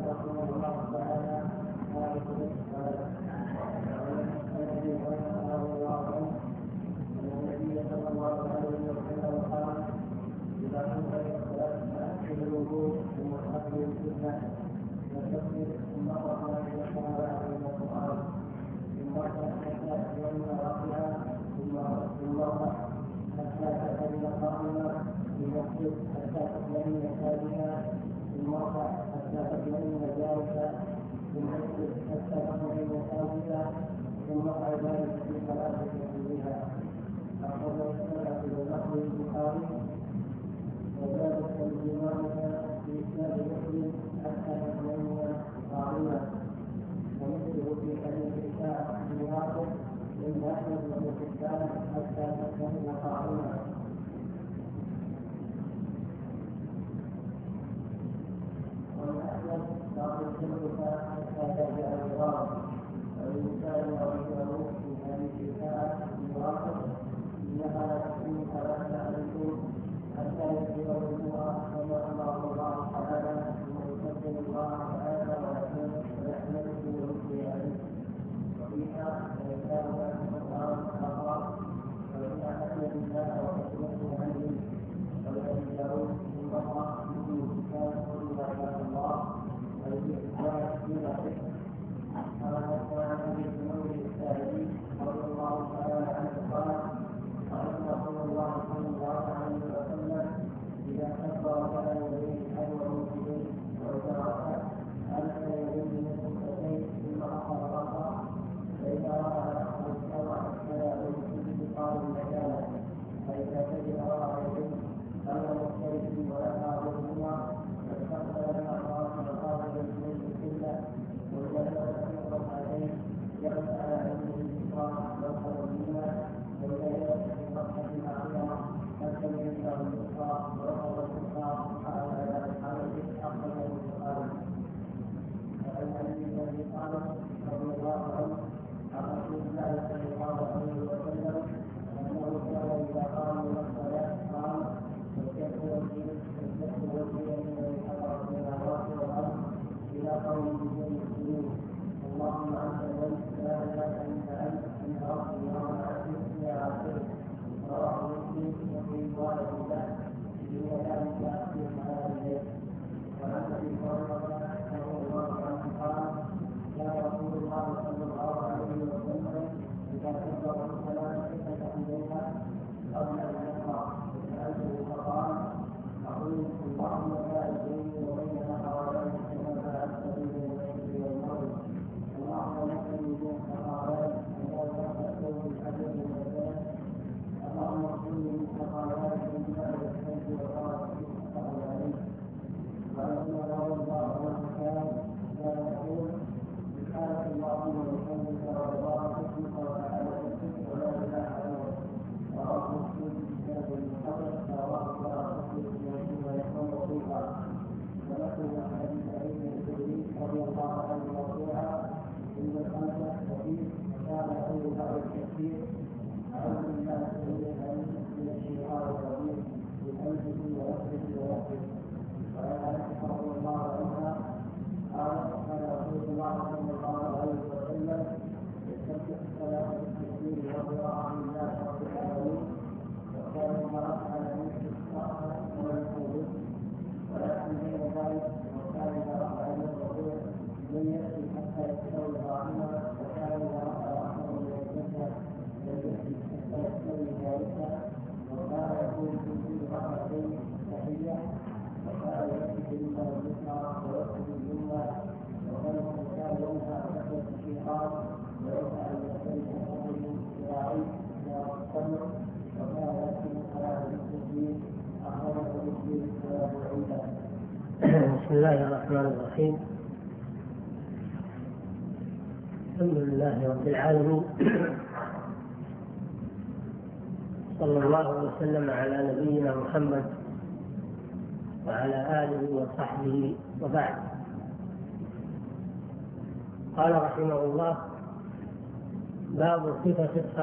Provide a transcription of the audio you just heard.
رحمه الله تعالى قال النبي صلى الله عليه وسلم قال إذا كنت فأحسن الوضوء ثم تقبل القبلة وتكبر ثم تقرأ إلى الصلاة إلى القرآن ثم حتى تبين رأسها ثم حتى تبين قائمة بنفسك حتى تبين ساجدا ثم حتى تبين جالسا ثم حتى تبين ساجدا ثم افعل ذلك في صلاتك كلها. أخرجه السنة بلفظ البخاري وزاد الإمامة في إسناد مسلم حتى تبين قائمة ومثله في حديث إسحاق بن واقد عند أحمد بن حبان حتى تبين قائمة. ومن أحمد بعض السلوك حتى ترجع الغرام والإنسان رجله في حديث إسحاق بن واقد إنها لا تكون ثلاثة عليكم حتى يجب الوضوء كما أمر الله تعالى ثم يكبر الله تعالى ويحمده ويثني عليه. وفيها ويكاد القرآن آخر وإن أحمد الله وحكمته عنه ولأبي داود من بقرة مثل كتاب قل لا إله إلا الله والإحسان إلى ذكر. قال الثاني بن نور السائلين رضي الله تعالى عنه قال رسول الله صلى الله عليه وسلم إذا كبر فلا يديه حذو ركبتيه وإذا ركع ألف يديه من ركبتيه ثم أخر ركعة فإذا رأى أخر الشرع فلا يمسك قال مكانه فإذا سجد رأى يديه غير مختلف ولا تعبدهما فاستقبل الأطراف وقابل إليه القبلة وإذا ثبت في ركعتين جلس على يده اليسرى وأخذ اليمنى وإذا جلس في الركعة الأخيرة أسلم يده اليسرى وأخذ اليسرى على حالته أخرجه البخاري. وعن علي بن أبي طالب رضي الله عنه عن رسول الله صلى الله عليه وسلم أنه كان إذا قام إلى الصلاة قام وكف وجهه من الحضرة من الراس والأرض إلى قول بدون السجود اللهم أنت الملك لا إله إلا أنت ربي وأنا أسلم يا عبدي. رواه مسلم وفي رواية له دون ذلك في هذا الليل. وعن أبي هريرة رضي الله عنه قال كان رسول الله صلى الله عليه وسلم إذا كبر الصلاة فتحدثها قبل أن يقرأ سألته فقال أقول اللهم باعد بيني وبين خطاياي كما باعدت بين الليل والمغرب. اللهم نقني من خطاياي ولا تأخذ الحجر من الناس. اللهم اغفرني من خطاياي من بعد الحج وقال فقال عليه. وعن عمر رضي الله عنه كان يقول سبحانك اللهم وبحمدك وتبارك اسمك وتعالى اسمك ولا اله الا انت. رواه مسلم في كتاب المحرر رواه مسلم ويكون وثيقا. ونقل عن ابي سعيد الخدري رضي الله عنه مرفوعا ان الخمسه وفيه كان يقول بعد التكبير اعوذ بالله السميع العليم من الشيطان الرجيم بحمده ونفسه ونفسه. وعن عائشه رضي الله عنها قالت كان رسول الله صلى الله عليه وسلم يستفتح الصلاه بالتكبير والقراءه لله رب العالمين وكان يرى على مثل الصلاه والحدود ولكن بين ذلك وكان يرى على الركوع لم يأتي حتى يستوي قائما وكان يرى رأسه من الجسد لم يأتي حتى يستوي جالسا وكان يقول في كل ركعتين تحية وكان يأتي باليمنى واليسرى ويأخذ اليمنى وكان ينهى كثرة الشيطان ويسعى اليدين ويأخذ ذراعيه إلى الصدر وكان يأتي على التسليم أخرجه مسلم وأبو عيسى. بسم الله الرحمن الرحيم. الحمد لله رب العالمين صلى الله وسلم على نبينا محمد وعلى آله وصحبه وبعد. قال رحمه الله: باب صفة الصلاة